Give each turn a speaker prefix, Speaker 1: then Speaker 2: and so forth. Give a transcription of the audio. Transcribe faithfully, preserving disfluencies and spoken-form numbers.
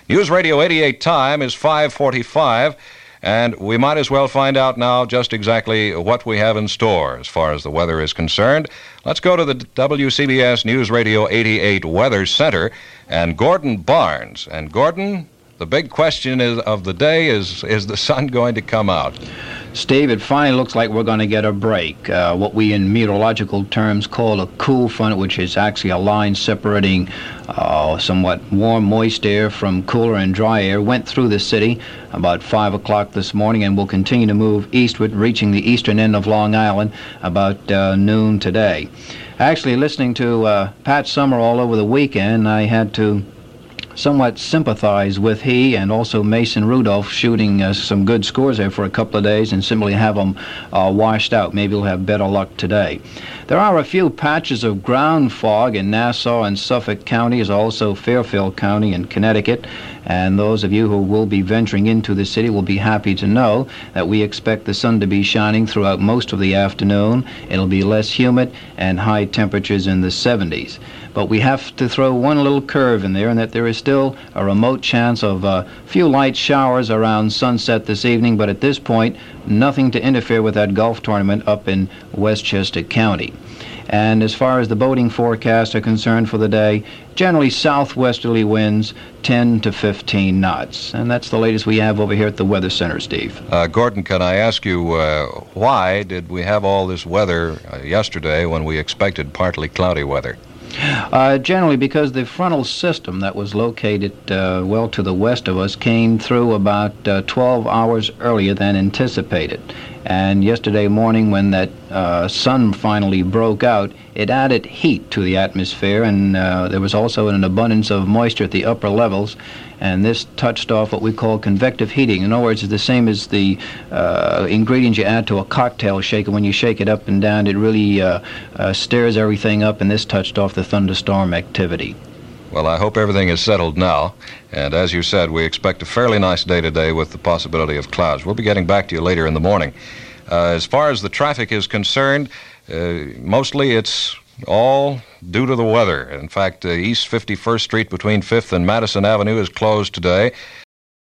Speaker 1: News Radio eighty-eight time is five forty-five, and we might as well find out now just exactly what we have in store as far as the weather is concerned. Let's go to the W C B S News Radio eighty-eight Weather Center and Gordon Barnes. And Gordon, the big question is, of the day is, is the sun going to come out?
Speaker 2: Steve, it finally looks like we're going to get a break. Uh, what we in meteorological terms call a cool front, which is actually a line separating uh, somewhat warm, moist air from cooler and dry air, went through the city about five o'clock this morning and will continue to move eastward, reaching the eastern end of Long Island about uh, noon today. Actually, listening to uh, Pat Summerall over the weekend, I had to somewhat sympathize with he and also Mason Rudolph shooting uh, some good scores there for a couple of days and simply have them uh, washed out. Maybe we'll have better luck today. There are a few patches of ground fog in Nassau and Suffolk counties, also Fairfield County in Connecticut, and those of you who will be venturing into the city will be happy to know that we expect the sun to be shining throughout most of the afternoon. It'll be less humid and high temperatures in the seventies. But we have to throw one little curve in there, and that there is still a remote chance of a few light showers around sunset this evening, but at this point, nothing to interfere with that golf tournament up in Westchester County. And as far as the boating forecasts are concerned for the day, generally southwesterly winds ten to fifteen knots. And that's the latest we have over here at the Weather Center, Steve.
Speaker 1: Uh, Gordon, can I ask you, uh, why did we have all this weather uh, yesterday when we expected partly cloudy weather?
Speaker 2: Uh, generally because the frontal system that was located uh, well to the west of us came through about uh, twelve hours earlier than anticipated. And yesterday morning when that uh, sun finally broke out, it added heat to the atmosphere, and uh, there was also an abundance of moisture at the upper levels, and this touched off what we call convective heating. In other words, it's the same as the uh, ingredients you add to a cocktail shaker. When you shake it up and down, it really uh, uh, stirs everything up, and this touched off the thunderstorm activity.
Speaker 1: Well, I hope everything is settled now, and as you said, we expect a fairly nice day today with the possibility of clouds. We'll be getting back to you later in the morning. Uh, as far as the traffic is concerned, uh, mostly it's all due to the weather. In fact, uh, East fifty-first Street between fifth and Madison Avenue is closed today.